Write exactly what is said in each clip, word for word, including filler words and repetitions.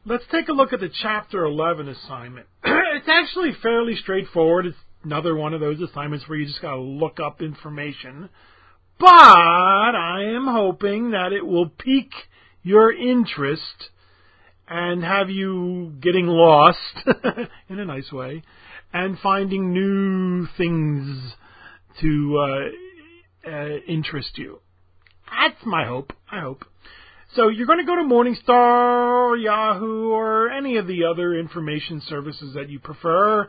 let's take a look at the Chapter eleven assignment. It's actually fairly straightforward. It's another one of those assignments where you just got to look up information. But I am hoping that it will pique your interest and have you getting lost in a nice way and finding new things to uh, uh, interest you. That's my hope. I hope. So you're going to go to Morningstar or Yahoo or any of the other information services that you prefer,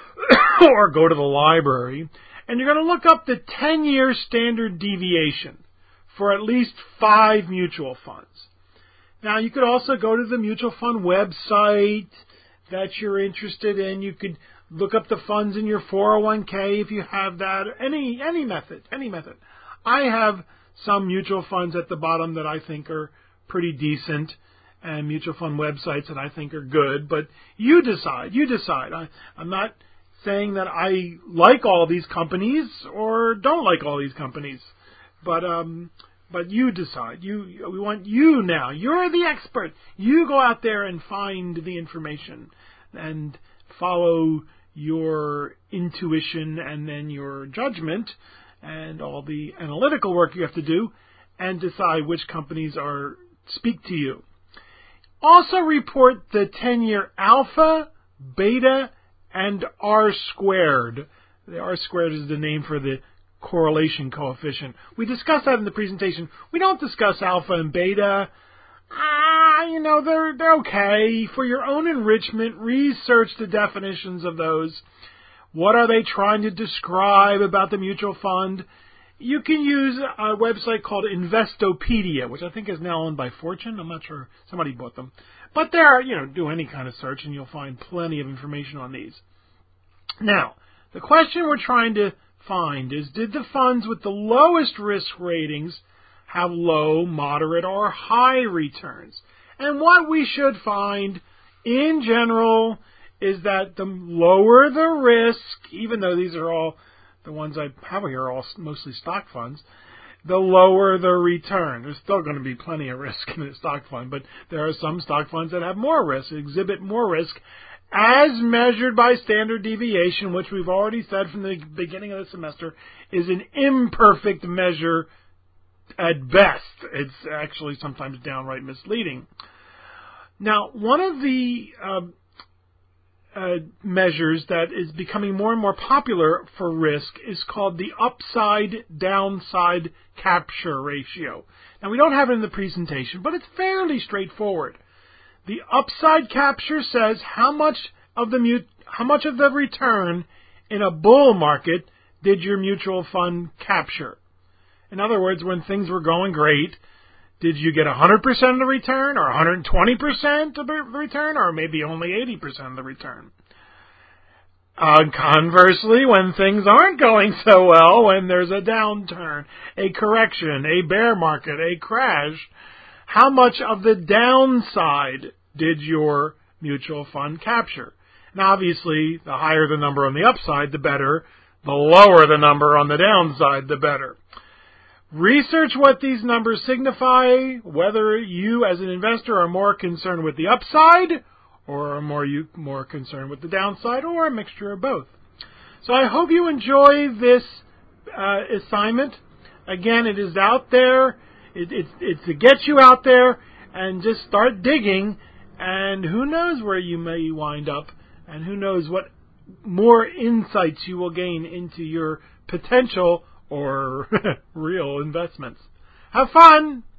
or go to the library, and you're going to look up the ten-year standard deviation for at least five mutual funds. Now, you could also go to the mutual fund website that you're interested in. You could look up the funds in your four oh one k if you have that. Any any method, any method. I have some mutual funds at the bottom that I think are pretty decent, and mutual fund websites that I think are good. But you decide. You decide. I, I'm not saying that I like all these companies or don't like all these companies, but um, but you decide. You we want you now. You're the expert. You go out there and find the information and follow your intuition and then your judgment and all the analytical work you have to do, and decide which companies are speak to you. Also report the ten-year alpha, beta, and R squared. The R squared is the name for the correlation coefficient. We discussed that in the presentation. We don't discuss alpha and beta. Ah, you know, they're they're okay. For your own enrichment, research the definitions of those. What are they trying to describe about the mutual fund? You can use a website called Investopedia, which I think is now owned by Fortune. I'm not sure. Somebody bought them. But there, you know, do any kind of search and you'll find plenty of information on these. Now, the question we're trying to find is, did the funds with the lowest risk ratings have low, moderate, or high returns? And what we should find in general is that the lower the risk, even though these are all, the ones I have here are all mostly stock funds, the lower the return. There's still going to be plenty of risk in a stock fund, but there are some stock funds that have more risk, exhibit more risk, as measured by standard deviation, which we've already said from the beginning of the semester is an imperfect measure at best. It's actually sometimes downright misleading. Now, one of the uh, uh, measures that is becoming more and more popular for risk is called the upside-downside capture ratio. Now, we don't have it in the presentation, but it's fairly straightforward. The upside capture says how much of the mut- how much of the return in a bull market did your mutual fund capture. In other words, when things were going great, did you get one hundred percent of the return, or one hundred twenty percent of the return, or maybe only eighty percent of the return? Uh, conversely, when things aren't going so well, when there's a downturn, a correction, a bear market, a crash, how much of the downside did your mutual fund capture? And obviously, the higher the number on the upside, the better. The lower the number on the downside, the better. Research what these numbers signify, whether you as an investor are more concerned with the upside or are more, you, more concerned with the downside, or a mixture of both. So I hope you enjoy this uh, assignment. Again, it is out there. It, it, it's to get you out there and just start digging, and who knows where you may wind up, and who knows what more insights you will gain into your potential or real investments. Have fun!